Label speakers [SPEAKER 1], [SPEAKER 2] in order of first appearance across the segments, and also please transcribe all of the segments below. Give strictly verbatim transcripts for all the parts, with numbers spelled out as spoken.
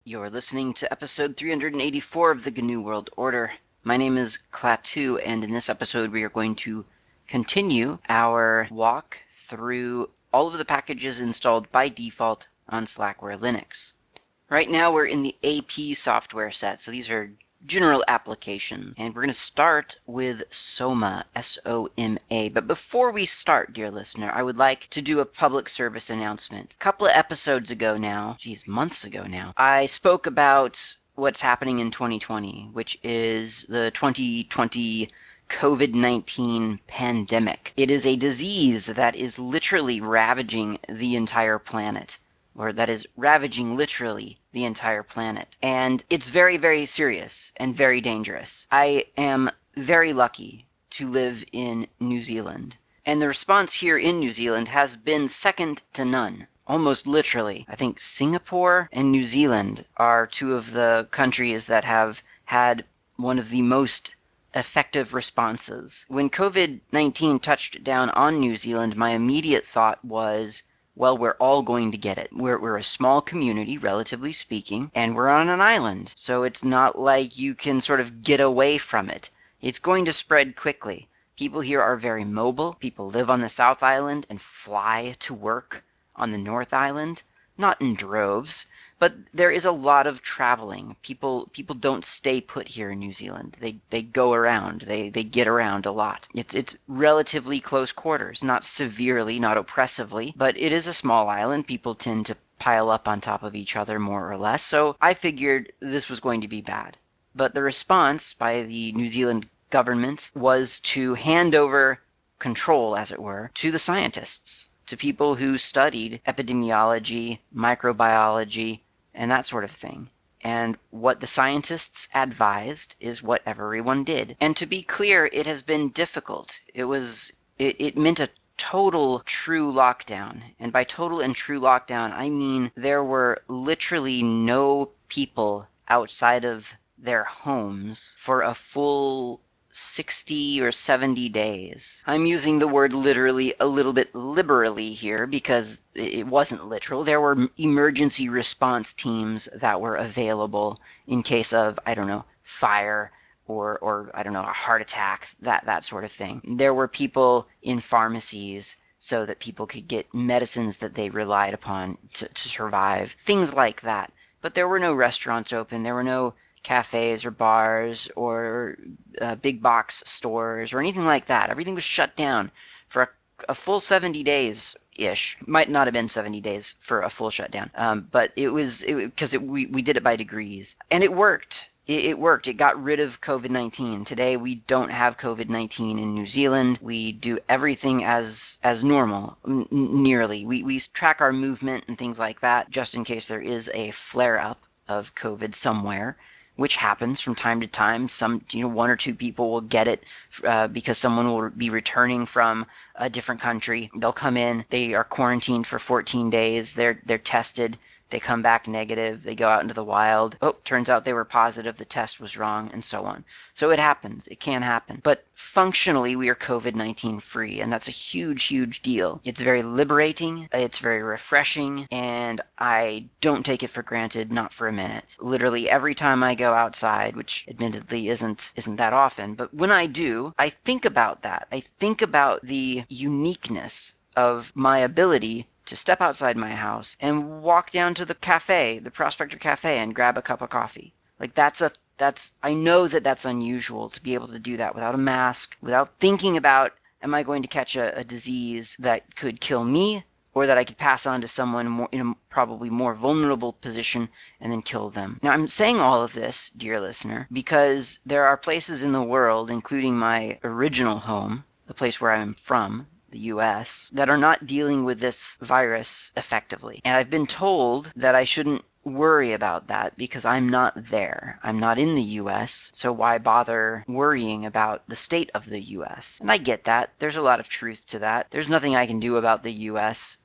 [SPEAKER 1] You're listening to episode three hundred eighty-four of the G N U World Order. My name is Klaatu, and in this episode we are going to continue our walk through all of the packages installed by default on Slackware Linux. Right now we're in the A P software set, so these are general applications, and we're going to start with Soma, S O M A. But before we start, dear listener, I would like to do a public service announcement. A couple of episodes ago now, geez, months ago now, I spoke about what's happening in twenty twenty, which is the twenty twenty COVID nineteen pandemic. It is a disease that is literally ravaging the entire planet. Or that is ravaging literally the entire planet. And it's very, very serious and very dangerous. I am very lucky to live in New Zealand. And the response here in New Zealand has been second to none. Almost literally. I think Singapore and New Zealand are two of the countries that have had one of the most effective responses. When COVID nineteen touched down on New Zealand, my immediate thought was, well, we're all going to get it. We're, we're a small community, relatively speaking, and we're on an island, so it's not like you can sort of get away from it. It's going to spread quickly. People here are very mobile. People live on the South Island and fly to work on the North Island, not in droves, but there is a lot of traveling. People people don't stay put here in New Zealand. They they go around. They they get around a lot. It's it's relatively close quarters, not severely, not oppressively, but it is a small island. People tend to pile up on top of each other more or less. So I figured this was going to be bad. But the response by the New Zealand government was to hand over control, as it were, to the scientists, to people who studied epidemiology, microbiology, and that sort of thing. And what the scientists advised is what everyone did. And to be clear, it has been difficult. It was it, it meant a total true lockdown. And by total and true lockdown, I mean there were literally no people outside of their homes for a full sixty or seventy days. I'm using the word literally a little bit liberally here because it wasn't literal. There were emergency response teams that were available in case of, I don't know, fire or, or I don't know, a heart attack, that, that sort of thing. There were people in pharmacies so that people could get medicines that they relied upon to, to survive, things like that. But there were no restaurants open. There were no cafes or bars or uh, big box stores or anything like that. Everything was shut down for a, a full seventy days ish. Might not have been seventy days for a full shutdown, um, but it was because it, it, we we did it by degrees, and it worked. It, it worked. It got rid of COVID nineteen. Today we don't have COVID nineteen in New Zealand. We do everything as as normal, n- nearly. We we track our movement and things like that, just in case there is a flare up of COVID somewhere, which happens from time to time. Some, you know, one or two people will get it uh, because someone will be returning from a different country. They'll come in, they are quarantined for fourteen days, they're they're tested, they come back negative, they go out into the wild. Oh, turns out they were positive, the test was wrong, and so on. So it happens, it can happen. But functionally, we are COVID nineteen free, and that's a huge, huge deal. It's very liberating, it's very refreshing, and I don't take it for granted, not for a minute. Literally every time I go outside, which admittedly isn't isn't that often, but when I do, I think about that. I think about the uniqueness of my ability to step outside my house and walk down to the cafe, the Prospector Cafe, and grab a cup of coffee. Like that's a that's I know that that's unusual to be able to do that without a mask, without thinking about, am I going to catch a, a disease that could kill me, or that I could pass on to someone more, in a probably more vulnerable position and then kill them. Now, I'm saying all of this, dear listener, because there are places in the world, including my original home, the place where I'm from, the U S, that are not dealing with this virus effectively. And I've been told that I shouldn't worry about that because I'm not there. I'm not in the U S, so why bother worrying about the state of the U S? And I get that. There's a lot of truth to that. There's nothing I can do about the U S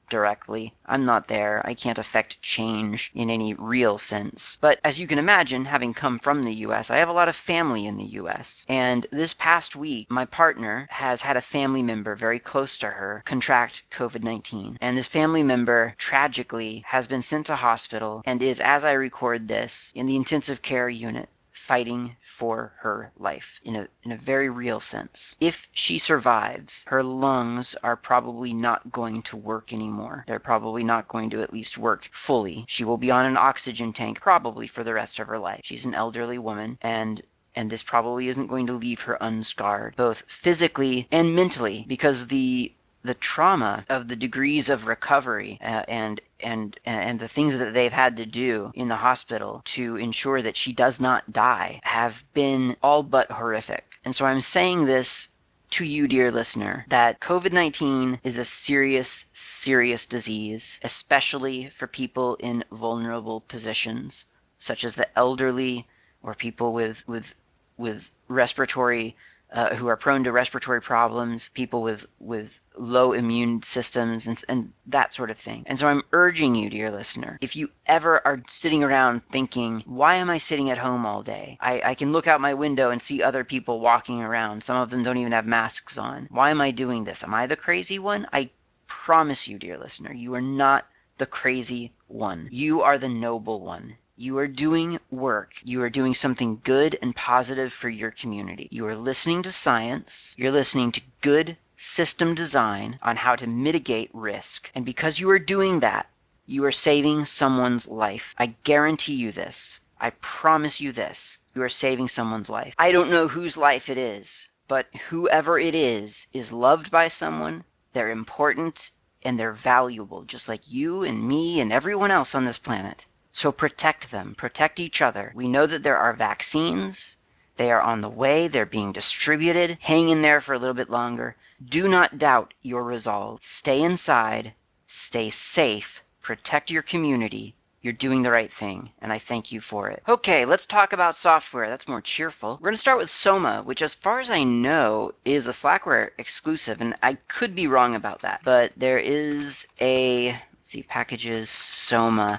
[SPEAKER 1] directly. I'm not there. I can't affect change in any real sense. But as you can imagine, having come from the U S, I have a lot of family in the U S. And this past week, my partner has had a family member very close to her contract COVID nineteen. And this family member, tragically, has been sent to hospital and is, as I record this, in the intensive care unit, fighting for her life in a in a very real sense. If she survives, her lungs are probably not going to work anymore. They're probably not going to at least work fully. She will be on an oxygen tank probably for the rest of her life. She's an elderly woman, and and this probably isn't going to leave her unscarred, both physically and mentally, because the the trauma of the degrees of recovery uh, and and and the things that they've had to do in the hospital to ensure that she does not die have been all but horrific. And so I'm saying this to you, dear listener, that COVID nineteen is a serious, serious disease, especially for people in vulnerable positions, such as the elderly or people with with with respiratory uh, who are prone to respiratory problems, people with with low immune systems, and, and that sort of thing. And so I'm urging you, dear listener, if you ever are sitting around thinking, why am I sitting at home all day? I, I can look out my window and see other people walking around. Some of them don't even have masks on. Why am I doing this? Am I the crazy one? I promise you, dear listener, you are not the crazy one. You are the noble one. You are doing work. You are doing something good and positive for your community. You are listening to science. You're listening to good system design on how to mitigate risk. And because you are doing that, you are saving someone's life. I guarantee you this. I promise you this. You are saving someone's life. I don't know whose life it is, but whoever it is is loved by someone. They're important and they're valuable, just like you and me and everyone else on this planet. So protect them, protect each other. We know that there are vaccines. They are on the way. They're being distributed. Hang in there for a little bit longer. Do not doubt your resolve. Stay inside. Stay safe. Protect your community. You're doing the right thing, and I thank you for it. Okay, let's talk about software. That's more cheerful. We're going to start with Soma, which as far as I know is a Slackware exclusive, and I could be wrong about that. But there is a, let's see, packages, Soma.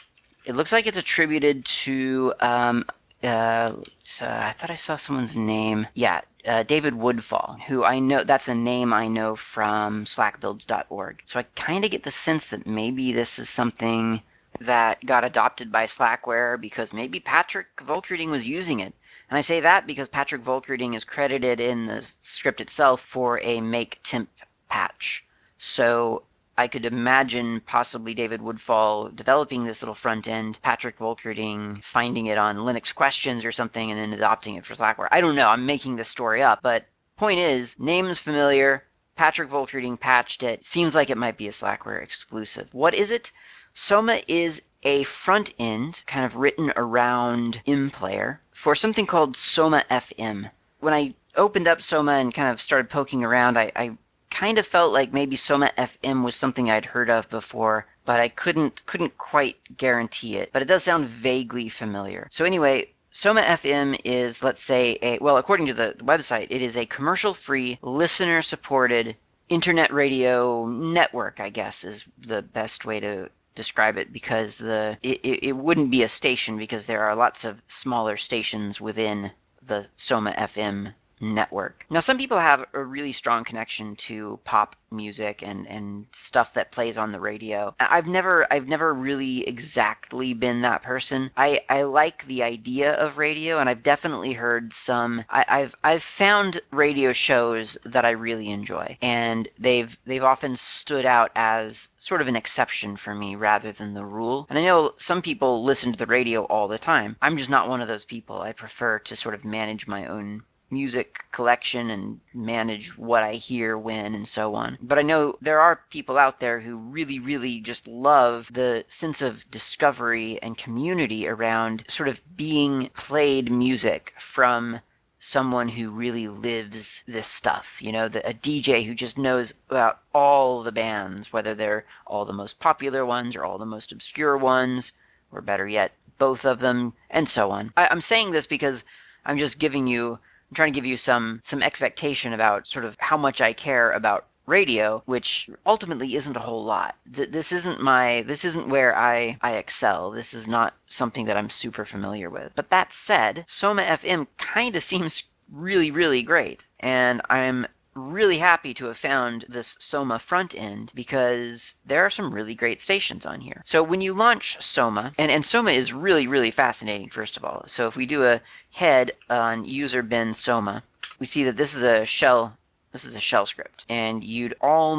[SPEAKER 1] It looks like it's attributed to, um, uh, uh, I thought I saw someone's name. Yeah, uh, David Woodfall, who I know, that's a name I know from slack builds dot org. So I kind of get the sense that maybe this is something that got adopted by Slackware because maybe Patrick Volkerding was using it. And I say that because Patrick Volkerding is credited in the script itself for a make temp patch. So I could imagine possibly David Woodfall developing this little front end, Patrick Volkerding finding it on Linux Questions or something, and then adopting it for Slackware. I don't know. I'm making this story up, but point is, name's familiar. Patrick Volkerding patched it. Seems like it might be a Slackware exclusive. What is it? Soma is a front end kind of written around MPlayer for something called Soma F M. When I opened up Soma and kind of started poking around, I, I kind of felt like maybe Soma F M was something I'd heard of before, but I couldn't couldn't quite guarantee it. But it does sound vaguely familiar. So anyway, Soma F M is, let's say, a, well, according to the website, it is a commercial-free, listener-supported internet radio network, I guess, is the best way to describe it, because the it, it wouldn't be a station because there are lots of smaller stations within the Soma F M network. Now, some people have a really strong connection to pop music and, and stuff that plays on the radio. I've never I've never really exactly been that person. I, I like the idea of radio, and I've definitely heard some. I, I've I've found radio shows that I really enjoy, and they've they've often stood out as sort of an exception for me rather than the rule. And I know some people listen to the radio all the time. I'm just not one of those people. I prefer to sort of manage my own music collection and manage what I hear when and so on. But I know there are people out there who really, really just love the sense of discovery and community around sort of being played music from someone who really lives this stuff. You know, the, a D J who just knows about all the bands, whether they're all the most popular ones or all the most obscure ones, or better yet, both of them, and so on. I, I'm saying this because I'm just giving you I'm trying to give you some some expectation about sort of how much I care about radio, which ultimately isn't a whole lot. Th- this isn't my this isn't where I I excel. This is not something that I'm super familiar with. But that said, Soma F M kind of seems really really great, and I'm really happy to have found this Soma front end because there are some really great stations on here. So when you launch Soma, and, and Soma is really, really fascinating, first of all. So if we do a head on user bin Soma, we see that this is a shell this is a shell script, and you'd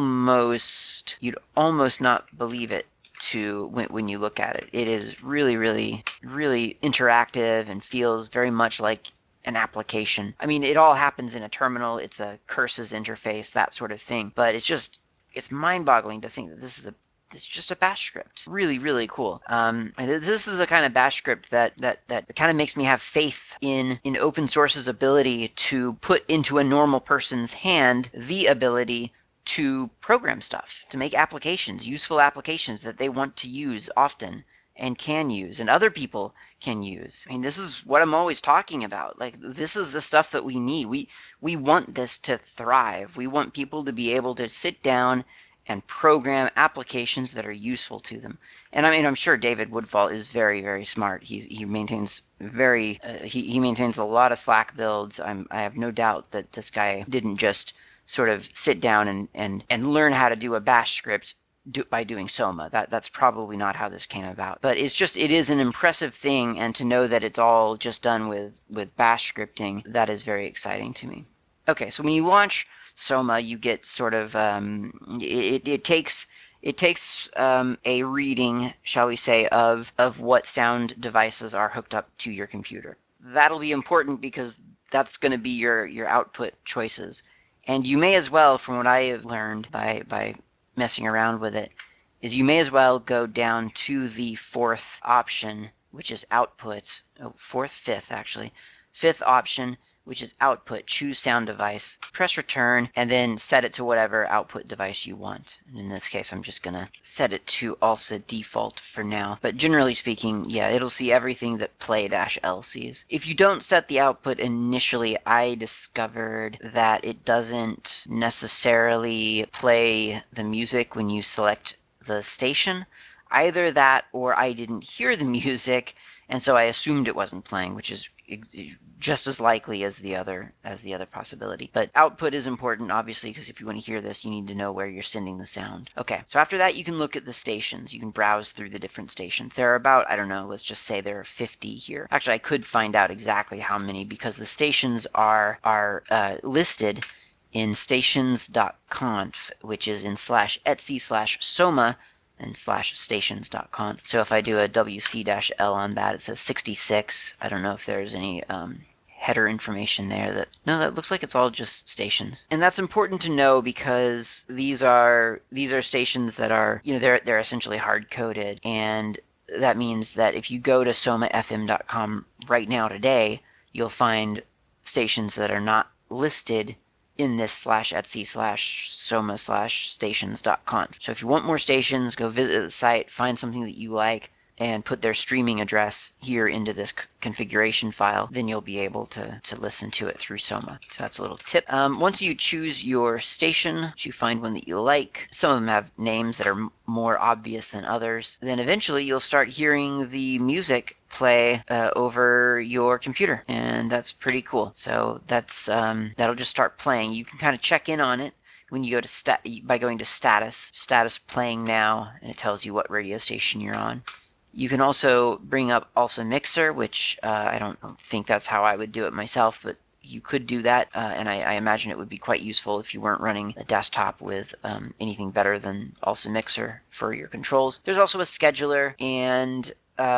[SPEAKER 1] almost you'd almost not believe it to when, when you look at it. It is really, really, really interactive and feels very much like an application. I mean, it all happens in a terminal. It's a curses interface, that sort of thing. But it's just it's mind-boggling to think that this is a it's just a bash script. Really, really cool. Um, this is the kind of bash script that that that kind of makes me have faith in in open source's ability to put into a normal person's hand the ability to program stuff, to make applications, useful applications that they want to use often and can use, and other people can use. I mean, this is what I'm always talking about. Like, this is the stuff that we need. We we want this to thrive. We want people to be able to sit down and program applications that are useful to them. And I mean, I'm sure David Woodfall is very, very smart. He's, he maintains very, uh, he, he maintains a lot of Slack builds. I'm, I have no doubt that this guy didn't just sort of sit down and, and, and learn how to do a bash script do, by doing Soma. That that's probably not how this came about. But it's just it is an impressive thing, and to know that it's all just done with with bash scripting, that is very exciting to me. Okay, so when you launch Soma, you get sort of um, it, it takes it takes um, a reading, shall we say, of of what sound devices are hooked up to your computer. That'll be important because that's going to be your your output choices. And you may as well, from what I have learned by by messing around with it, is you may as well go down to the fourth option, which is output. Oh, fourth, fifth actually. Fifth option, which is output. Choose sound device. Press return, and then set it to whatever output device you want. And in this case, I'm just gonna set it to ALSA default for now. But generally speaking, yeah, it'll see everything that play-l sees. If you don't set the output initially, I discovered that it doesn't necessarily play the music when you select the station. Either that, or I didn't hear the music, and so I assumed it wasn't playing, which is just as likely as the other as the other possibility. But output is important, obviously, because if you want to hear this, you need to know where you're sending the sound. Okay, so after that, you can look at the stations. You can browse through the different stations. There are about, I don't know, let's just say there are fifty here. Actually, I could find out exactly how many, because the stations are are uh, listed in stations.conf, which is in slash etsy slash soma and slash stations.conf. So if I do a W C L on that, it says sixty-six. I don't know if there's any um, header information there. That no, that looks like it's all just stations. And that's important to know because these are these are stations that are, you know, they're they're essentially hard coded, and that means that if you go to soma f m dot com right now today, you'll find stations that are not listed in this slash etsy slash soma slash stations dot conf. So if you want more stations, go visit the site, find something that you like, and put their streaming address here into this c- configuration file, then you'll be able to, to listen to it through Soma. So that's a little tip. Um, once you choose your station, you find one that you like. Some of them have names that are m- more obvious than others. Then eventually you'll start hearing the music play uh, over your computer, and that's pretty cool. So that's um, that'll just start playing. You can kind of check in on it when you go to stat by going to status, status playing now, and it tells you what radio station you're on. You can also bring up ALSA Mixer, which uh, I don't think that's how I would do it myself, but you could do that, uh, and I, I imagine it would be quite useful if you weren't running a desktop with um, anything better than ALSA Mixer for your controls. There's also a scheduler and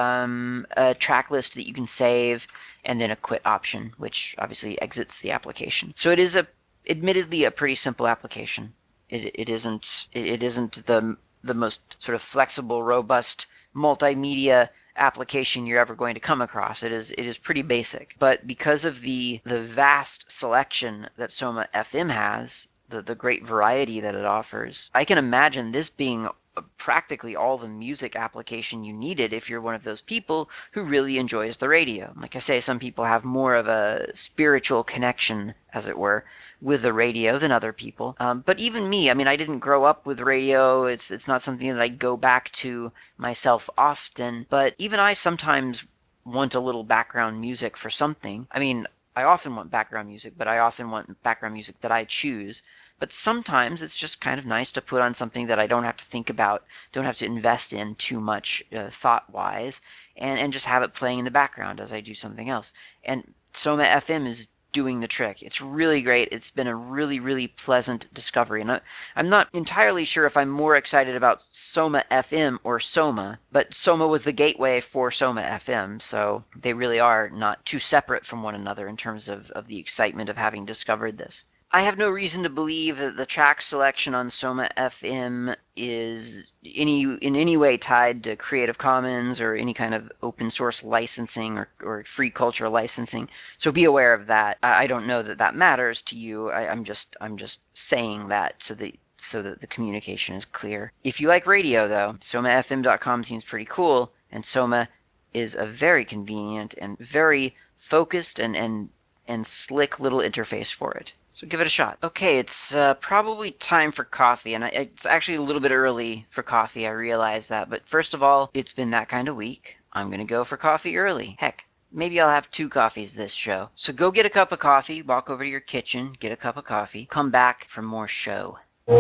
[SPEAKER 1] um, a track list that you can save, and then a quit option, which obviously exits the application. So it is a, admittedly, a pretty simple application. It, it isn't it, it isn't the the most sort of flexible, robust multimedia application you're ever going to come across. It is it is pretty basic, but because of the the vast selection that Soma F M has, the the great variety that it offers, I can imagine this being practically all the music application you needed if you're one of those people who really enjoys the radio. Like I say, some people have more of a spiritual connection, as it were, with the radio than other people. Um, but even me, I mean, I didn't grow up with radio. It's it's not something that I go back to myself often. But even I sometimes want a little background music for something. I mean, I often want background music, but I often want background music that I choose. But sometimes it's just kind of nice to put on something that I don't have to think about, don't have to invest in too much uh, thought-wise, and, and just have it playing in the background as I do something else. And Soma F M is doing the trick. It's really great. It's been a really, really pleasant discovery. And I, I'm not entirely sure if I'm more excited about Soma F M or Soma, but Soma was the gateway for Soma F M, so they really are not too separate from one another in terms of, of the excitement of having discovered this. I have no reason to believe that the track selection on Soma F M is any in any way tied to Creative Commons or any kind of open source licensing or, or free culture licensing. So be aware of that. I, I don't know that that matters to you. I, I'm just I'm just saying that so that so that the communication is clear. If you like radio, though, Soma F M dot com seems pretty cool, and Soma is a very convenient and very focused and and and slick little interface for it. So give it a shot. Okay, it's uh, probably time for coffee, and I, it's actually a little bit early for coffee, I realize that, but first of all, it's been that kind of week. I'm gonna go for coffee early. Heck, maybe I'll have two coffees this show. So go get a cup of coffee, walk over to your kitchen, get a cup of coffee, come back for more show.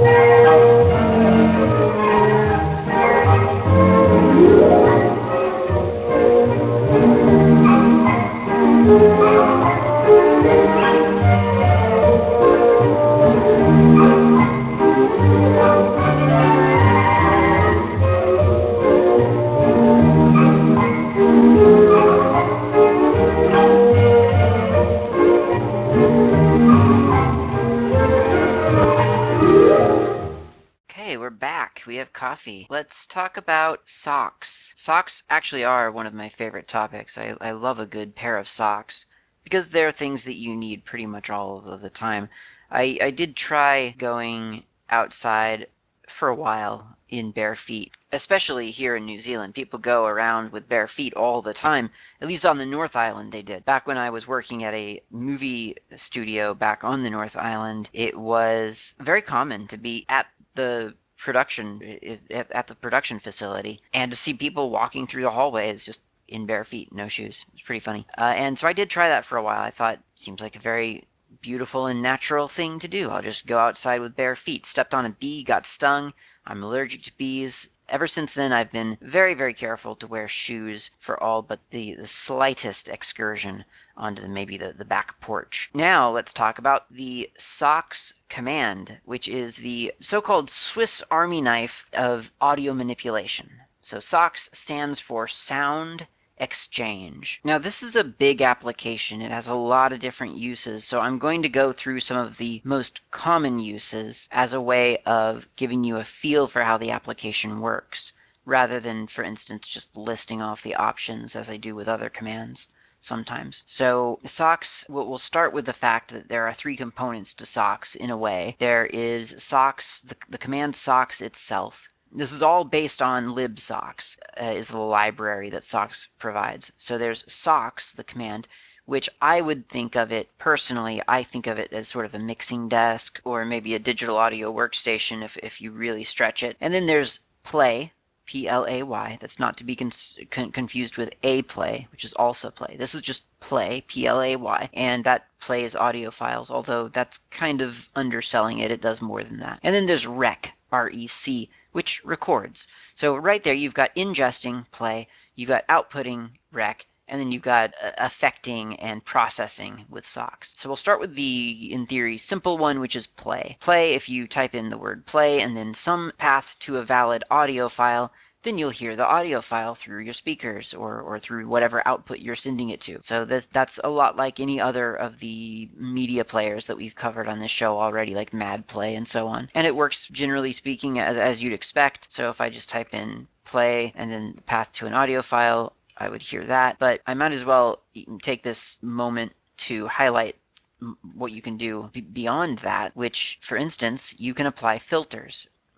[SPEAKER 1] Okay, we're back. We have coffee. Let's talk about socks. Socks actually are one of my favorite topics. I, I love a good pair of socks because they're things that you need pretty much all of the time. I, I did try going outside for a while in bare feet, especially here in New Zealand. People go around with bare feet all the time. At least on the North Island they did. Back when I was working at a movie studio back on the North Island, it was very common to be at the production at the production facility and to see people walking through the hallways just in bare feet, no shoes. It's pretty funny. Uh, and so I did try that for a while. I thought, seems like a very beautiful and natural thing to do. I'll just go outside with bare feet. Stepped on a bee, got stung. I'm allergic to bees. Ever since then, I've been very, very careful to wear shoes for all but the, the slightest excursion onto the, maybe the, the back porch. Now let's talk about the SOX command, which is the so-called Swiss Army knife of audio manipulation. So SOX stands for Sound Exchange. Now this is a big application. It has a lot of different uses, so I'm going to go through some of the most common uses as a way of giving you a feel for how the application works, rather than, for instance, just listing off the options as I do with other commands sometimes. So SOX, we'll start with the fact that there are three components to SOX in a way. There is SOX, the, the command SOX itself. This is all based on libsox, uh, is the library that SOX provides. So there's SOX, the command, which I would think of it, personally, I think of it as sort of a mixing desk or maybe a digital audio workstation if, if you really stretch it. And then there's play, P L A Y. That's not to be con con confused with a play, which is also play. This is just play, P L A Y, and that plays audio files, although that's kind of underselling it. It does more than that. And then there's rec, R E C, which records. So right there, you've got ingesting, play, you've got outputting, rec, and then you've got uh, affecting and processing with SOX. So we'll start with the, in theory, simple one, which is play. Play, if you type in the word play and then some path to a valid audio file, then you'll hear the audio file through your speakers or, or through whatever output you're sending it to. So this, that's a lot like any other of the media players that we've covered on this show already, like MadPlay and so on. And it works, generally speaking, as, as you'd expect. So if I just type in play and then the path to an audio file, I would hear that. But I might as well take this moment to highlight what you can do beyond that, which, for instance, you can apply filters.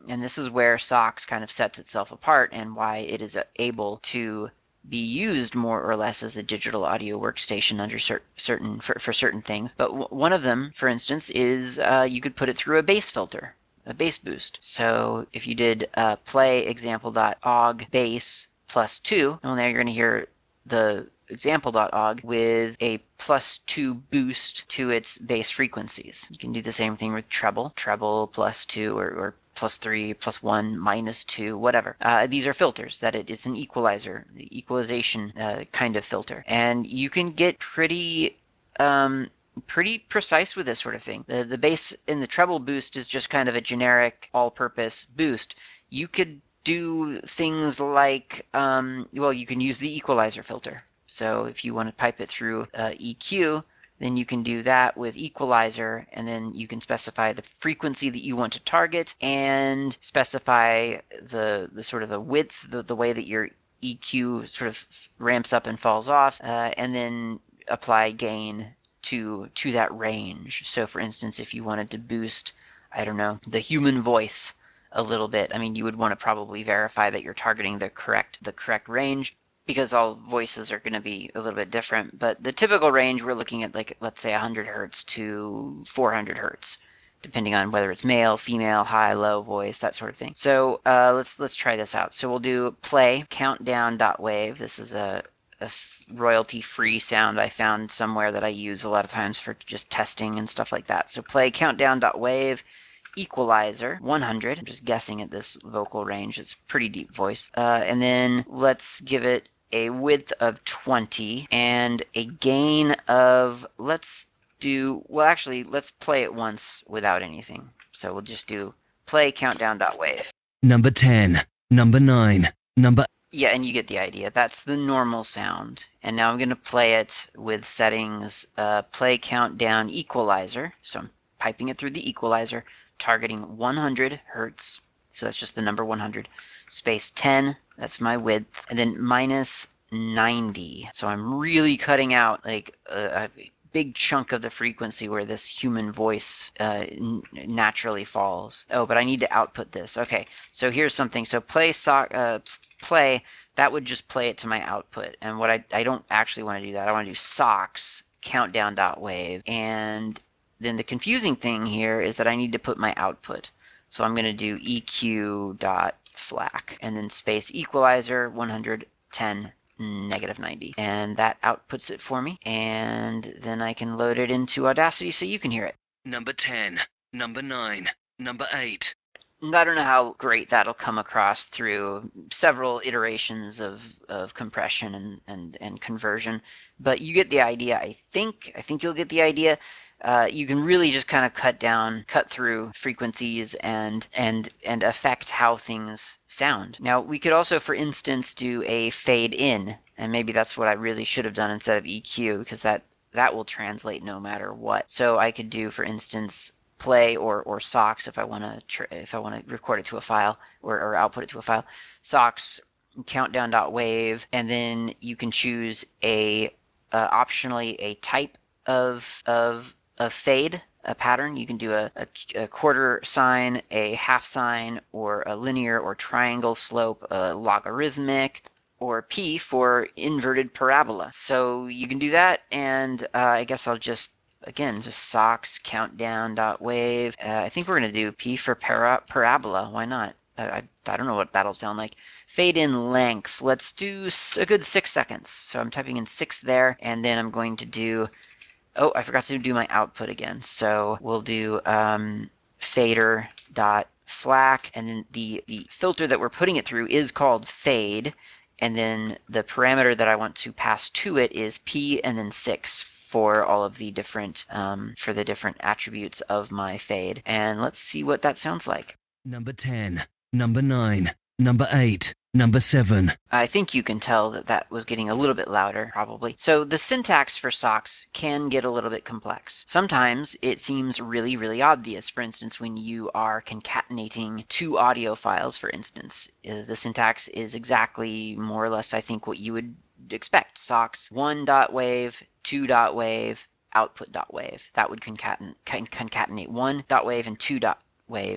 [SPEAKER 1] And this is where SOX kind of sets itself apart and why it is able to be used more or less as a digital audio workstation under cer certain for, for certain things. But w one of them, for instance, is uh, you could put it through a bass filter, a bass boost. So if you did uh, play example.og bass plus two, well, now you're going to hear the example.og with a plus two boost to its bass frequencies. You can do the same thing with treble, treble plus two or, or plus three, plus one, minus two, whatever. Uh, these are filters, that it is an equalizer, the equalization uh, kind of filter. And you can get pretty um, pretty precise with this sort of thing. The, the bass in the treble boost is just kind of a generic all-purpose boost. You could do things like, um, well, you can use the equalizer filter. So if you want to pipe it through uh, E Q, then you can do that with equalizer, and then you can specify the frequency that you want to target and specify the the sort of the width, the, the way that your E Q sort of ramps up and falls off, uh, and then apply gain to to that range. So for instance, if you wanted to boost, I don't know, the human voice a little bit, I mean, you would want to probably verify that you're targeting the correct the correct range, because all voices are going to be a little bit different. But the typical range, we're looking at, like, let's say one hundred hertz to four hundred hertz, depending on whether it's male, female, high, low voice, that sort of thing. So uh, let's let's try this out. So we'll do play countdown.wave. This is a, a royalty-free sound I found somewhere that I use a lot of times for just testing and stuff like that. So play countdown.wave. Equalizer one hundred. I'm just guessing at this vocal range. It's pretty deep voice. Uh, and then let's give it a width of twenty and a gain of, let's do, well, actually, let's play it once without anything. So we'll just do play countdown.wave.
[SPEAKER 2] Number ten, number nine, number...
[SPEAKER 1] Yeah, and you get the idea. That's the normal sound. And now I'm going to play it with settings, uh, play countdown equalizer. So I'm piping it through the equalizer, targeting one hundred hertz. So that's just the number one hundred. Space ten, that's my width. And then minus ninety. So I'm really cutting out like a, a big chunk of the frequency where this human voice uh, naturally falls. Oh, but I need to output this. Okay, so here's something. So play so uh, play, that would just play it to my output. And what I, I don't actually want to do that. I want to do SOX countdown.wave. And then the confusing thing here is that I need to put my output. So I'm going to do E Q dot FLAC and then space equalizer one hundred ten negative ninety, and that outputs it for me, and then I can load it into Audacity so you can hear it.
[SPEAKER 2] Number ten, number nine, number eight.
[SPEAKER 1] I don't know how great that'll come across through several iterations of, of compression and, and, and conversion, but you get the idea, I think. I think you'll get the idea. Uh, you can really just kind of cut down, cut through frequencies and and and affect how things sound. Now, we could also, for instance, do a fade in, and maybe that's what I really should have done instead of E Q, because that that will translate no matter what. So I could do, for instance, play or or SOX if I want to if I want to record it to a file or, or output it to a file. SOX countdown.wave, and then you can choose a uh, optionally a type of of of fade, a pattern. You can do a, a, a quarter sine, a half sine, or a linear or triangle slope, a logarithmic, or P for inverted parabola. So you can do that, and uh, I guess I'll just again, just SOX countdown.wave. Uh, I think we're going to do P for para parabola. Why not? I, I, I don't know what that'll sound like. Fade in length. Let's do a good six seconds. So I'm typing in six there, and then I'm going to do, oh, I forgot to do my output again. So we'll do um, fader dot FLAC, and then the, the filter that we're putting it through is called fade, and then the parameter that I want to pass to it is P and then six for all of the different, um, for the different attributes of my fade. And let's see what that sounds like.
[SPEAKER 2] Number ten, number nine, number eight, number seven.
[SPEAKER 1] I think you can tell that that was getting a little bit louder, probably. So the syntax for SOX can get a little bit complex. Sometimes it seems really, really obvious. For instance, when you are concatenating two audio files, for instance, uh, the syntax is exactly more or less, I think, what you would expect. SOX one.wave, two.wave, output.wave. That would concaten concatenate one.wave and two.wave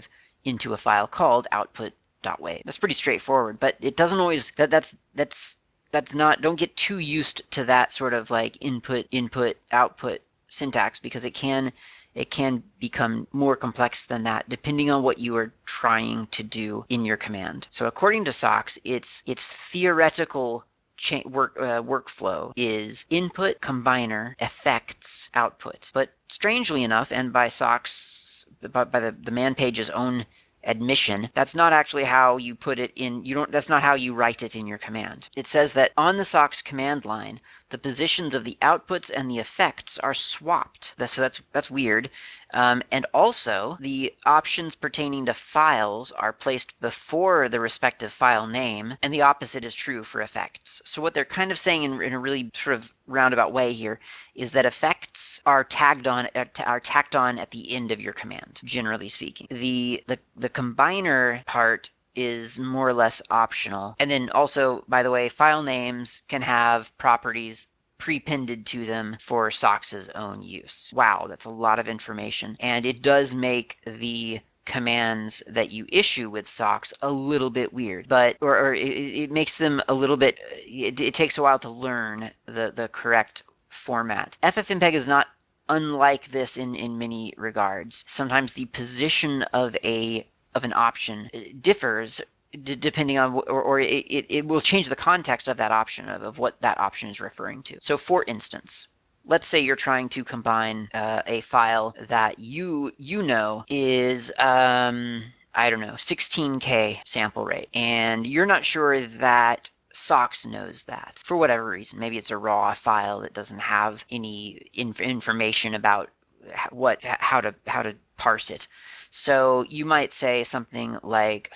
[SPEAKER 1] into a file called output.wave. That's pretty straightforward, but it doesn't always, that that's that's that's not, don't get too used to that sort of like input, input, output syntax, because it can it can become more complex than that depending on what you are trying to do in your command. So according to SOX, its its theoretical cha- work uh, workflow is input, combiner, effects, output. But strangely enough, and by SOX, by, by the, the man page's own admission, that's not actually how you put it in, you don't, that's not how you write it in your command. It says that on the SOX command line, the positions of the outputs and the effects are swapped. So that's that's weird. Um, and also, the options pertaining to files are placed before the respective file name, and the opposite is true for effects. So what they're kind of saying in, in a really sort of roundabout way here is that effects are tagged on are tacked on at the end of your command, generally speaking. The the the combiner part is more or less optional. And then also, by the way, file names can have properties prepended to them for SOX's own use. Wow, that's a lot of information. And it does make the commands that you issue with SOX a little bit weird, but or, or it, it makes them a little bit, it, it takes a while to learn the, the correct format. FFmpeg is not unlike this in, in many regards. Sometimes the position of a of an option differs d- depending on, or, or it, it will change the context of that option, of, of what that option is referring to. So for instance, let's say you're trying to combine uh, a file that you you know is um, I don't know, sixteen K sample rate, and you're not sure that SOX knows that for whatever reason. Maybe it's a raw file that doesn't have any inf- information about what how to how to parse it. So you might say something like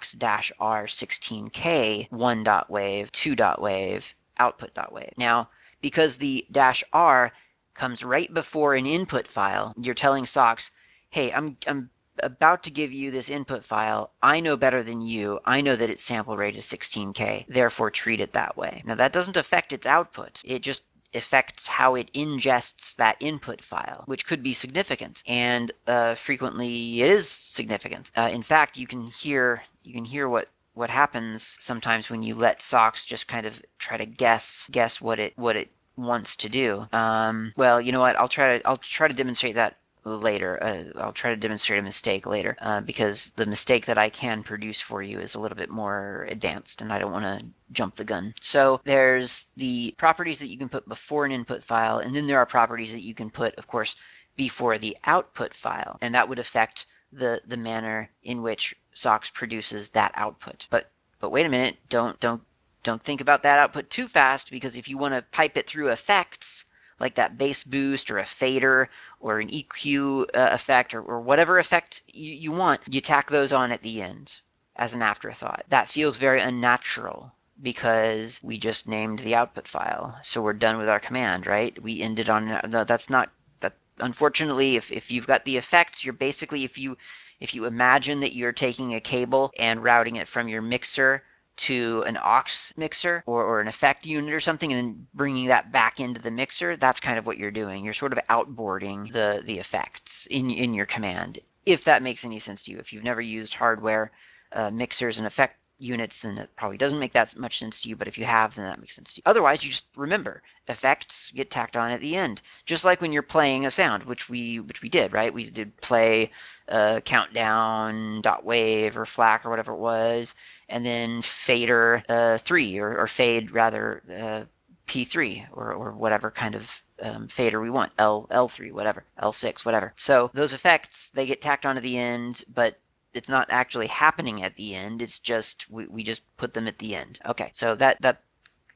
[SPEAKER 1] SOX-R sixteen K one.wave, two.wave, output.wave. Now, because the dash R comes right before an input file, you're telling SOX, hey, I'm, I'm about to give you this input file. I know better than you. I know that its sample rate is sixteen K. Therefore, treat it that way. Now, that doesn't affect its output. It just affects how it ingests that input file, which could be significant, and uh, frequently it is significant. Uh, in fact, you can hear you can hear what what happens sometimes when you let SOX just kind of try to guess guess what it what it wants to do. Um, well, you know what? I'll try to I'll try to demonstrate that later. Uh, I'll try to demonstrate a mistake later, uh, because the mistake that I can produce for you is a little bit more advanced, and I don't want to jump the gun. So there's the properties that you can put before an input file, and then there are properties that you can put, of course, before the output file, and that would affect the the manner in which SOX produces that output. But but wait a minute, don't don't don't think about that output too fast, because if you want to pipe it through effects, like that bass boost or a fader or an E Q uh, effect, or, or whatever effect you, you want, you tack those on at the end as an afterthought. That feels very unnatural because we just named the output file. So we're done with our command, right? We ended on, no, that's not, that unfortunately, if, if you've got the effects, you're basically, if you, if you imagine that you're taking a cable and routing it from your mixer to an aux mixer, or, or an effect unit or something, and then bringing that back into the mixer, that's kind of what you're doing. You're sort of outboarding the, the effects in, in your command, if that makes any sense to you. If you've never used hardware uh, mixers and effect units, then it probably doesn't make that much sense to you, but if you have, then that makes sense to you. Otherwise, you just remember, effects get tacked on at the end, just like when you're playing a sound, which we which we did, right? We did play uh, countdown, dot wave, or FLAC, or whatever it was, and then fader uh, three, or, or fade rather uh, P three, or, or whatever kind of um, fader we want, L, L3, whatever, L six, whatever. So those effects, they get tacked on at the end, but it's not actually happening at the end. It's just, we, we just put them at the end. Okay, so that, that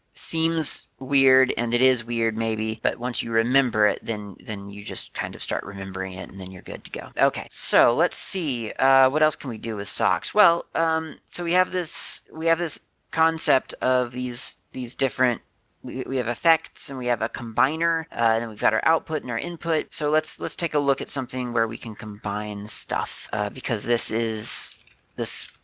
[SPEAKER 1] seems weird, and it is weird maybe, but once you remember it, then then you just kind of start remembering it, and then you're good to go. Okay, so let's see, uh, what else can we do with SOX? Well, um, so we have this we have this concept of these these different, we, we have effects, and we have a combiner, uh, and then we've got our output and our input. So let's let's take a look at something where we can combine stuff, uh, because this is this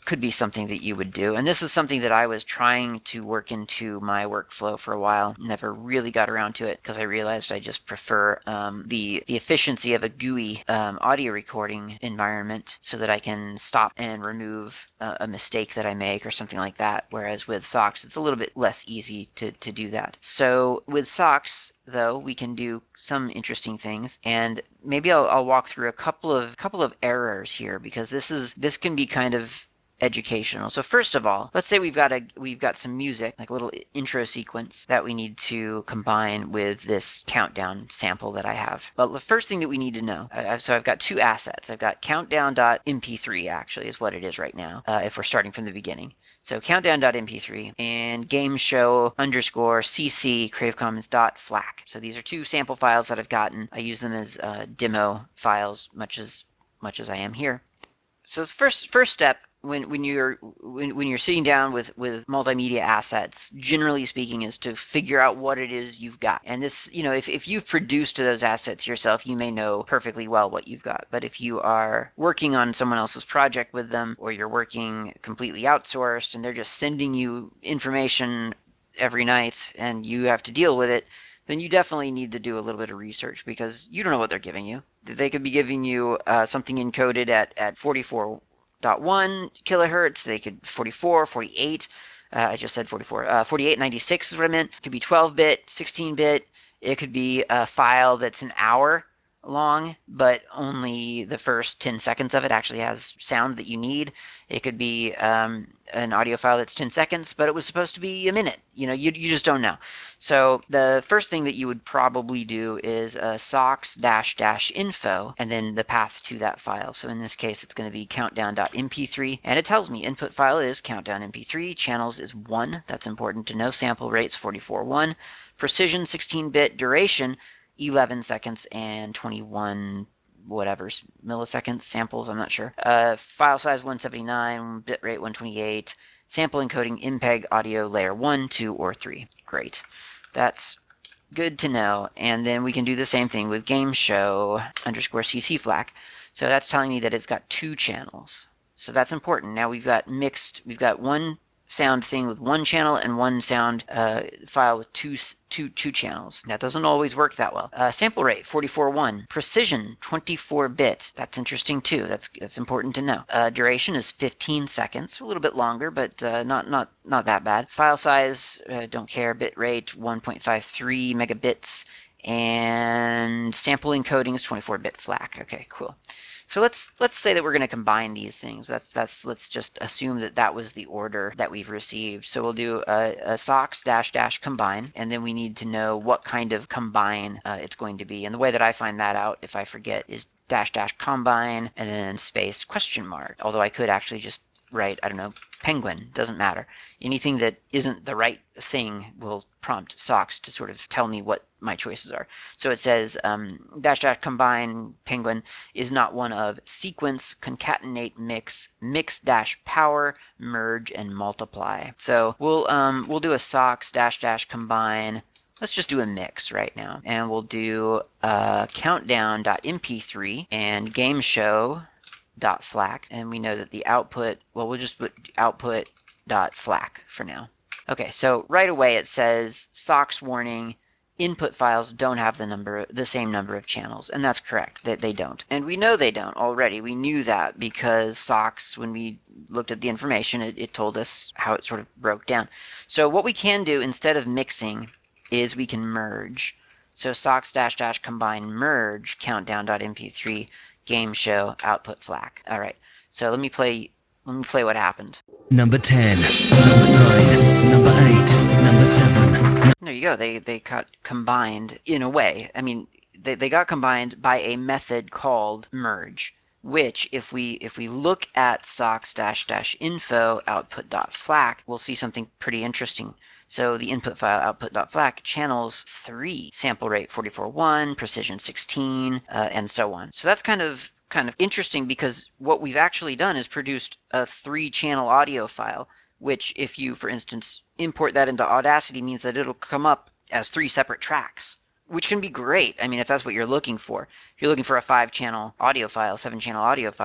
[SPEAKER 1] could be something that you would do. And this is something that I was trying to work into my workflow for a while. Never really got around to it because I realized I just prefer um, the the efficiency of a G U I um, audio recording environment so that I can stop and remove uh, a mistake that I make or something like that. Whereas with Sox, it's a little bit less easy to, to do that. So with Sox, though, we can do some interesting things, and maybe I'll, I'll walk through a couple of couple of errors here because this is this can be kind of educational. So first of all, let's say we've got a we've got some music, like a little intro sequence that we need to combine with this countdown sample that I have. Well, the first thing that we need to know, uh, so I've got two assets. I've got countdown dot M P three actually is what it is right now, uh, if we're starting from the beginning. So countdown dot M P three and game show underscore cc Creative Commons dot FLAC. So these are two sample files that I've gotten. I use them as uh, demo files, much as much as I am here. So the first first step when when you're when, when you're sitting down with with multimedia assets, generally speaking, is to figure out what it is you've got. And this, you know, if, if you've produced those assets yourself, you may know perfectly well what you've got. But if you are working on someone else's project with them, or you're working completely outsourced and they're just sending you information every night and you have to deal with it, then you definitely need to do a little bit of research because you don't know what they're giving you. They could be giving you uh, something encoded at, at forty-four point one kilohertz. They could forty-four, forty-eight. Uh, I just said forty-four. Uh, forty-eight ninety-six is what I meant. It could be twelve bit, sixteen bit. It could be a file that's an hour long, but only the first ten seconds of it actually has sound that you need. It could be um, an audio file that's ten seconds, but it was supposed to be a minute. You know, you, you just don't know. So the first thing that you would probably do is a sox dash dash info and then the path to that file. So in this case, it's going to be countdown dot M P three, and it tells me input file is countdown M P three, channels is one. That's important to know. Sample rates forty-four point one, precision sixteen bit, duration eleven seconds and twenty-one whatever milliseconds samples, I'm not sure. Uh, file size one seventy-nine, bitrate one twenty-eight, sample encoding M P E G audio layer one, two, or three. Great. That's good to know. And then we can do the same thing with game show underscore cc FLAC. So that's telling me that it's got two channels. So that's important. Now we've got mixed, we've got one sound thing with one channel and one sound uh, file with two, two, two channels. That doesn't always work that well. Uh, sample rate forty-four point one, precision twenty-four bit. That's interesting too. That's that's important to know. Uh, duration is fifteen seconds, a little bit longer, but uh, not not not that bad. File size, uh, don't care. Bit rate one point five three megabits, and sample encoding is twenty-four bit FLAC. Okay, cool. So let's let's say that we're going to combine these things. That's that's let's just assume that that was the order that we've received. So we'll do a, a sox dash dash combine, and then we need to know what kind of combine uh, it's going to be. And the way that I find that out, if I forget, is dash dash combine and then space question mark. Although I could actually just write, I don't know, penguin, doesn't matter. Anything that isn't the right thing will prompt Sox to sort of tell me what my choices are. So it says um, dash dash combine penguin is not one of sequence, concatenate, mix, mix dash power, merge, and multiply. So we'll um, we'll do a Sox dash dash combine. Let's just do a mix right now, and we'll do uh, countdown dot M P three and game show dot FLAC, and we know that the output, well, we'll just put output dot FLAC for now. Okay, so right away it says Sox warning, input files don't have the number, the same number of channels, and that's correct, that they don't. And we know they don't already. We knew that because Sox, when we looked at the information, it, it told us how it sort of broke down. So what we can do instead of mixing is we can merge. So sox dash dash combine merge countdown dot M P three game show output FLAC. All right, so let me play. Let me play what happened.
[SPEAKER 2] Number ten, number nine, number eight, number seven.
[SPEAKER 1] There you go. They they got combined in a way. I mean, they, they got combined by a method called merge, which if we if we look at sox dash dash info output dot FLAC, we'll see something pretty interesting. So the input file output dot FLAC channels three, sample rate forty-four point one, precision sixteen, uh, and so on. So that's kind of kind of interesting because what we've actually done is produced a three channel audio file, which if you, for instance, import that into Audacity means that it'll come up as three separate tracks, which can be great. I mean, if that's what you're looking for. If you're looking for a five channel audio file, seven channel audio file,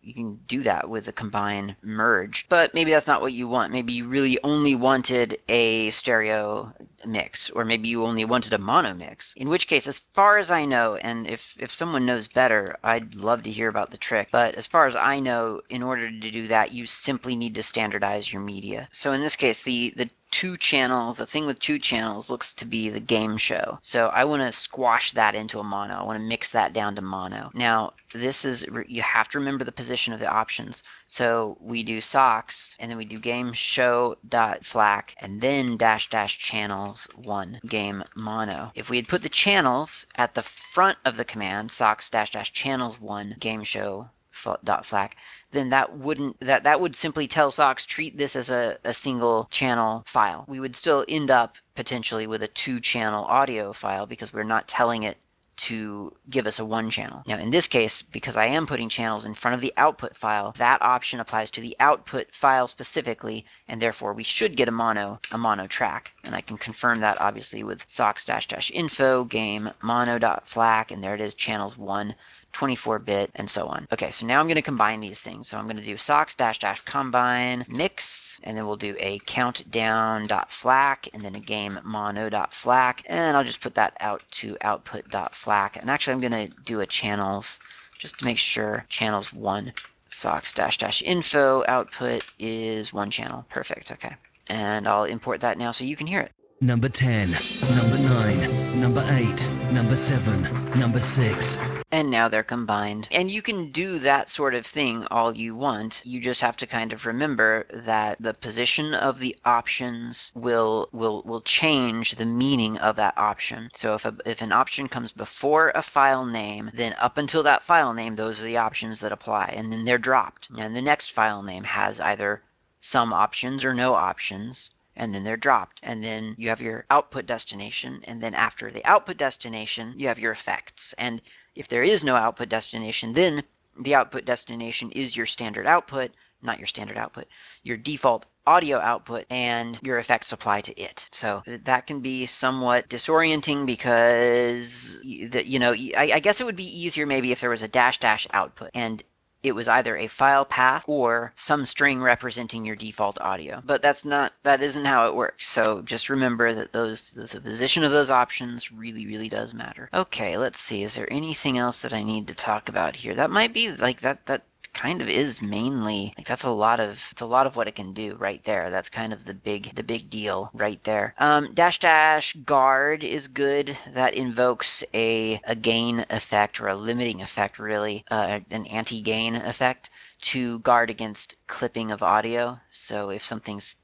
[SPEAKER 1] you can do that with a combine merge. But maybe that's not what you want. Maybe you really only wanted a stereo mix, or maybe you only wanted a mono mix. In which case, as far as I know, and if, if someone knows better, I'd love to hear about the trick. But as far as I know, in order to do that, you simply need to standardize your media. So in this case, the, the two channels, the thing with two channels looks to be the game show. So I want to squash that into a mono. I want to mix that down to mono. Now, this is, you have to remember the position of the options. So we do socks, and then we do game show dot flac, and then dash dash channels one game mono. If we had put the channels at the front of the command, socks dash dash channels one game show dot flac, then that wouldn't that that would simply tell Socks treat this as a, a single channel file. We would still end up potentially with a two channel audio file because we're not telling it to give us a one channel. Now in this case, because I am putting channels in front of the output file, that option applies to the output file specifically, and therefore we should get a mono a mono track. And I can confirm that obviously with socks dash dash info game mono dot flac, and there it is, channels one, twenty-four bit, and so on. Okay, so now I'm going to combine these things. So I'm going to do socks dash dash combine mix, and then we'll do a countdown dot flac, and then a game mono dot flac, and I'll just put that out to output dot flac. And actually, I'm going to do a channels just to make sure. Channels one, socks dash dash info output is one channel. Perfect. Okay, and I'll import that now so you can hear it.
[SPEAKER 2] Number ten, number nine, number eight, number seven, number six.
[SPEAKER 1] And now they're combined. And you can do that sort of thing all you want. You just have to kind of remember that the position of the options will will will change the meaning of that option. So if a, if an option comes before a file name, then up until that file name, those are the options that apply, and then they're dropped. And the next file name has either some options or no options, and then they're dropped. And then you have your output destination, and then after the output destination, you have your effects. And if there is no output destination, then the output destination is your standard output, not your standard output, your default audio output, and your effects apply to it. So that can be somewhat disorienting because, you know, I guess it would be easier maybe if there was a dash dash output, and it was either a file path or some string representing your default audio. But that's not, that isn't how it works. So just remember that those, the position of those options really, really does matter. Okay, let's see. Is there anything else that I need to talk about here? That might be like that, that kind of is mainly, like that's a lot of, it's a lot of what it can do right there. That's kind of the big, the big deal right there. Um, dash dash guard is good. That invokes a, a gain effect, or a limiting effect really, uh, an anti-gain effect to guard against clipping of audio. So if something's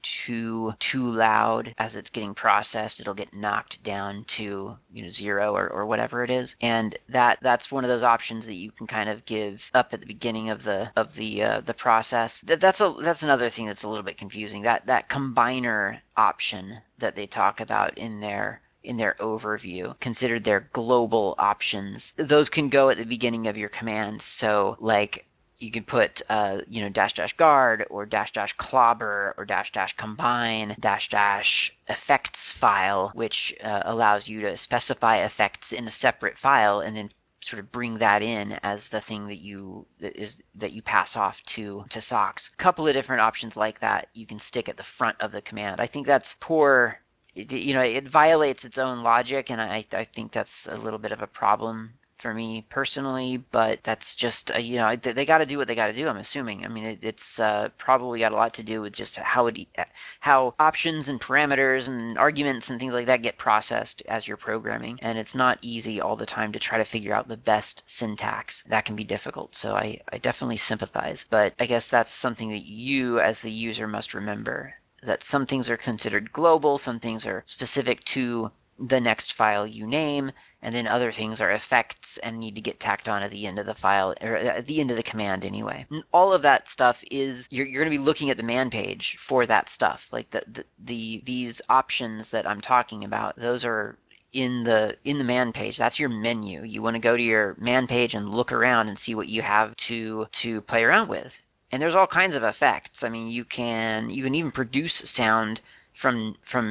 [SPEAKER 1] too too loud as it's getting processed, it'll get knocked down to, you know, zero, or, or whatever it is. And that that's one of those options that you can kind of give up at the beginning of the of the uh, the process. That, that's a that's another thing that's a little bit confusing. That that combiner option that they talk about in their in their overview, considered their global options. Those can go at the beginning of your command. So like you can put, uh, you know, dash dash guard, or dash dash clobber, or dash dash combine, dash dash effects file, which uh, allows you to specify effects in a separate file and then sort of bring that in as the thing that you that is that you pass off to to socks. A couple of different options like that you can stick at the front of the command. I think that's poor. It, you know, it violates its own logic, and I, I think that's a little bit of a problem for me personally, but that's just, uh, you know, they, they got to do what they got to do, I'm assuming. I mean, it, it's uh, probably got a lot to do with just how it, how options and parameters and arguments and things like that get processed as you're programming. And it's not easy all the time to try to figure out the best syntax. That can be difficult. So I, I definitely sympathize. But I guess that's something that you as the user must remember, that some things are considered global, some things are specific to the next file you name, and then other things are effects and need to get tacked on at the end of the file, or at the end of the command anyway. And all of that stuff is, you're, you're going to be looking at the man page for that stuff. Like the, the, the these options that I'm talking about, those are in the in the man page. That's your menu. You want to go to your man page and look around and see what you have to to play around with. And there's all kinds of effects. I mean, you can you can even produce sound from from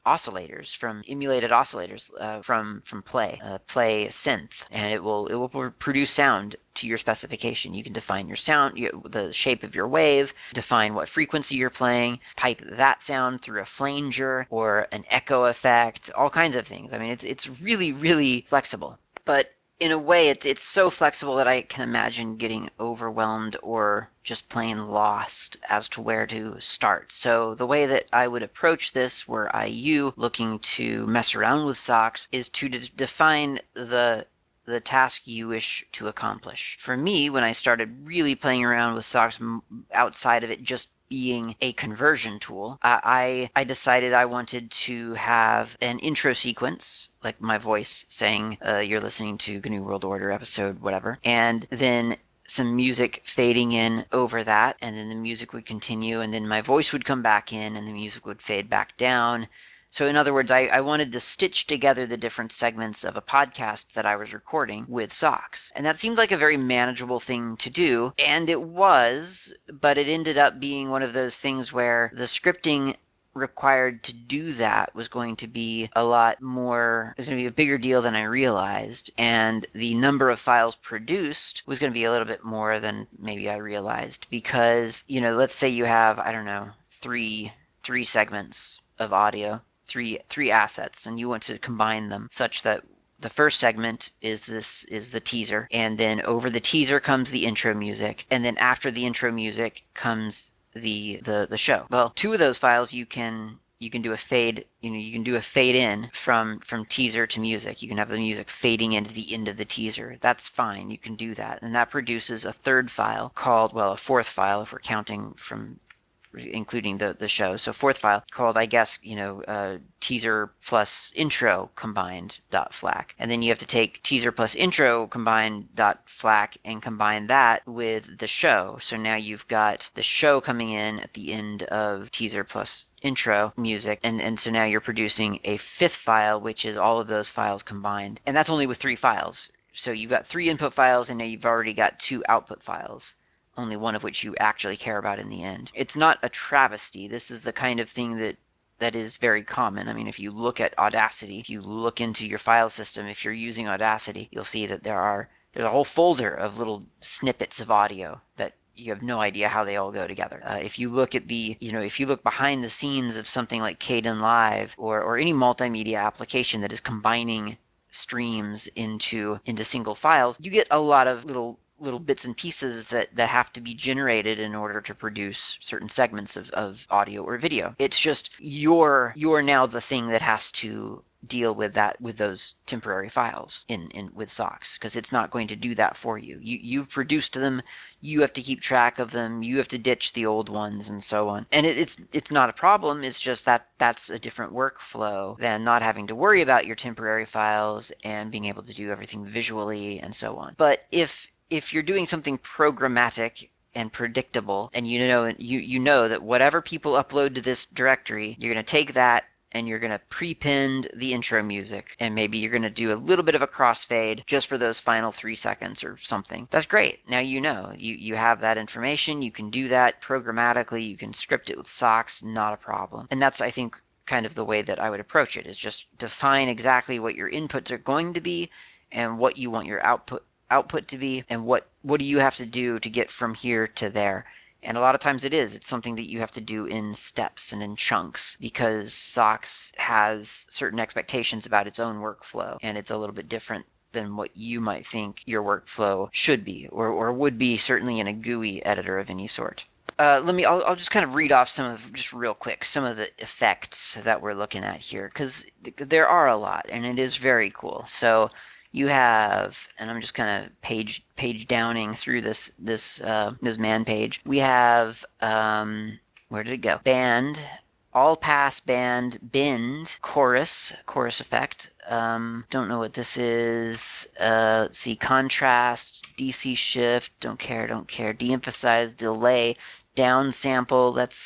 [SPEAKER 1] oscillators, from emulated oscillators uh, from from Play, uh, Play Synth, and it will it will produce sound to your specification. You can define your sound, you, the shape of your wave, define what frequency you're playing, pipe that sound through a flanger or an echo effect, all kinds of things. I mean, it's it's really really flexible, but in a way, it, it's so flexible that I can imagine getting overwhelmed or just plain lost as to where to start. So the way that I would approach this, were I you looking to mess around with Sox, is to de- define the the task you wish to accomplish. For me, when I started really playing around with Sox outside of it just being a conversion tool, I, I decided I wanted to have an intro sequence, like my voice saying, uh, you're listening to G N U World Order episode, whatever, and then some music fading in over that, and then the music would continue, and then my voice would come back in, and the music would fade back down. So in other words, I, I wanted to stitch together the different segments of a podcast that I was recording with Sox. And that seemed like a very manageable thing to do, and it was, but it ended up being one of those things where the scripting required to do that was going to be a lot more, it was going to be a bigger deal than I realized, and the number of files produced was going to be a little bit more than maybe I realized, because, you know, let's say you have, I don't know, three three segments of audio, three three assets, and you want to combine them such that the first segment is this is the teaser, and then over the teaser comes the intro music, and then after the intro music comes the the the show. Well, two of those files you can you can do a fade, you know, you can do a fade in from from teaser to music. You can have the music fading into the end of the teaser. That's fine. You can do that. And that produces a third file called, well, a fourth file if we're counting from including the the show. So fourth file called, I guess, you know, uh, teaser plus intro combined dot flac, and then you have to take teaser plus intro combined dot flac and combine that with the show. So now you've got the show coming in at the end of teaser plus intro music, and and so now you're producing a fifth file, which is all of those files combined, and that's only with three files. So you've got three input files, and now you've already got two output files, only one of which you actually care about in the end. It's not a travesty. This is the kind of thing that that is very common. I mean, if you look at Audacity, if you look into your file system, if you're using Audacity, you'll see that there are there's a whole folder of little snippets of audio that you have no idea how they all go together. Uh, if you look at the, you know, if you look behind the scenes of something like Kdenlive, or or any multimedia application that is combining streams into into single files, you get a lot of little little bits and pieces that, that have to be generated in order to produce certain segments of, of audio or video. It's just you're you're now the thing that has to deal with that, with those temporary files in, in with Sox, because it's not going to do that for you. You you've produced them, you have to keep track of them, you have to ditch the old ones, and so on. And it, it's it's not a problem. It's just that that's a different workflow than not having to worry about your temporary files and being able to do everything visually and so on. But if if you're doing something programmatic and predictable, and you know you you know that whatever people upload to this directory, you're going to take that and you're going to prepend the intro music, and maybe you're going to do a little bit of a crossfade just for those final three seconds or something. That's great. Now you know. You, you have that information. You can do that programmatically. You can script it with Sox, not a problem. And that's, I think, kind of the way that I would approach it, is just define exactly what your inputs are going to be and what you want your output output to be, and what what do you have to do to get from here to there. And a lot of times it is it's something that you have to do in steps and in chunks, because Sox has certain expectations about its own workflow, and it's a little bit different than what you might think your workflow should be, or, or would be, certainly in a G U I editor of any sort. Uh, let me, I'll, I'll just kind of read off some of, just real quick, some of the effects that we're looking at here, because there are a lot, and it is very cool. So you have, and I'm just kind of page page downing through this this uh, this man page. We have, um, where did it go? Band, all pass band, bend, chorus, chorus effect. Um, don't know what this is. Uh, let's see, contrast, D C shift, don't care, don't care. De-emphasize, delay, down sample. That's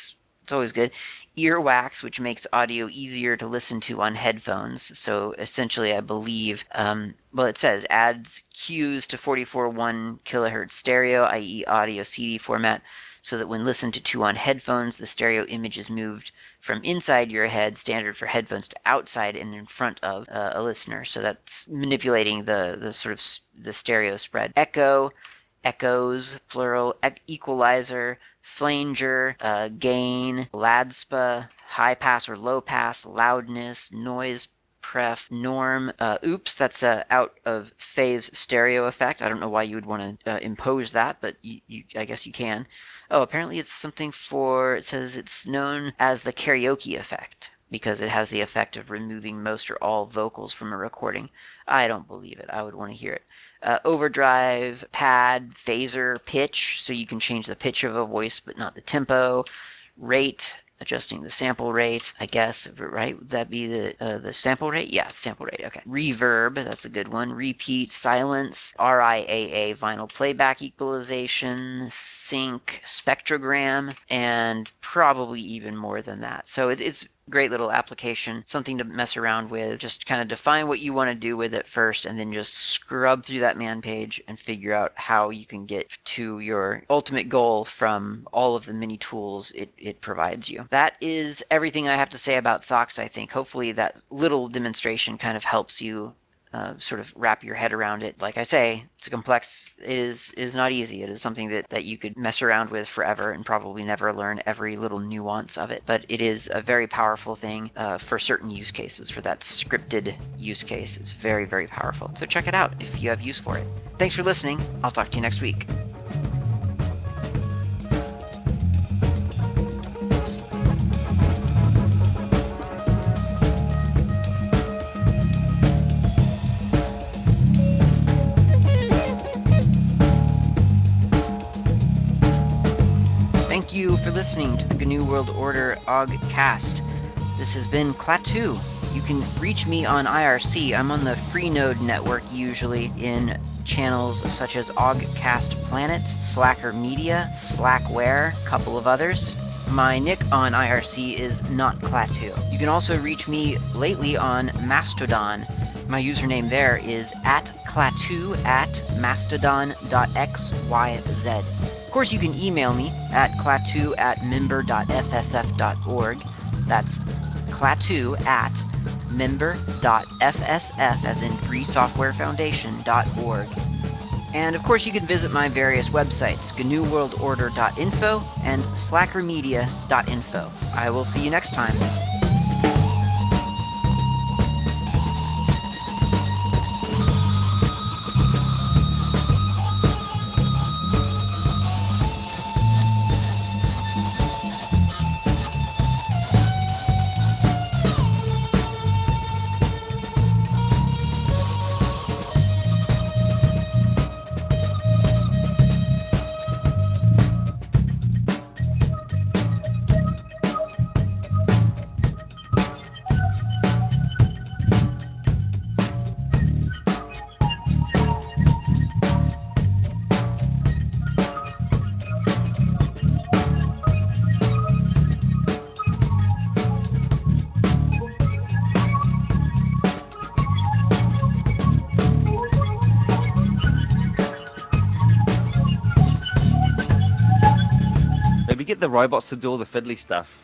[SPEAKER 1] It's always good. Earwax, which makes audio easier to listen to on headphones. So essentially, I believe, um, well, it says adds cues to forty-four point one kilohertz stereo, that is audio C D format, so that when listened to on headphones, the stereo image is moved from inside your head, standard for headphones, to outside and in front of uh, a listener. So that's manipulating the the sort of the stereo spread. Echo, echoes, plural, equalizer, flanger, uh, gain, LADSPA, high pass or low pass, loudness, noise, pref, norm. Uh, oops, that's a out of phase stereo effect. I don't know why you would want to uh, impose that, but you, you, I guess you can. Oh, apparently it's something for, it says it's known as the karaoke effect because it has the effect of removing most or all vocals from a recording. I don't believe it. I would want to hear it. Uh, overdrive, pad, phaser, pitch, so you can change the pitch of a voice but not the tempo. Rate, adjusting the sample rate, I guess, right? Would that be the uh, the sample rate? Yeah, sample rate, okay. Reverb, that's a good one. Repeat, silence, R I A A, vinyl playback equalization, sync, spectrogram, and probably even more than that. So it, it's great little application, something to mess around with. Just kind of define what you want to do with it first, and then just scrub through that man page and figure out how you can get to your ultimate goal from all of the many tools it, it provides you. That is everything I have to say about Sox, I think. Hopefully that little demonstration kind of helps you uh, sort of wrap your head around it. Like I say, it's a complex, it is, it is not easy. It is something that, that you could mess around with forever and probably never learn every little nuance of it. But it is a very powerful thing uh, for certain use cases. For that scripted use case, it's very, very powerful. So check it out if you have use for it. Thanks for listening. I'll talk to you next week. Thank you for listening to the G N U World Order O G Cast. This has been Klaatu. You can reach me on I R C. I'm on the Freenode network usually in channels such as Ogcast Planet, Slacker Media, Slackware, a couple of others. My nick on I R C is not Klaatu. You can also reach me lately on Mastodon. My username there is at Klaatu at mastodon.xyz. Of course, you can email me at klaatu at member.fsf.org. That's klaatu at member.fsf, as in freesoftwarefoundation.org. And of course, you can visit my various websites, G N U World Order dot info and slackermedia dot info. I will see you next time.
[SPEAKER 3] Maybe get the robots to do all the fiddly stuff.